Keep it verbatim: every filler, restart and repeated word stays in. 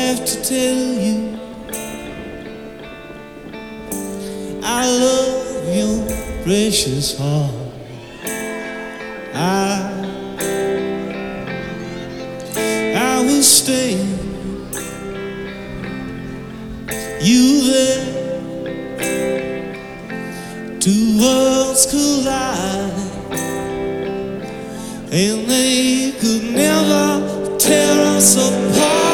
have to tell you I love your precious heart. I, I will stay. You there, two worlds collide, and they could never tear us apart.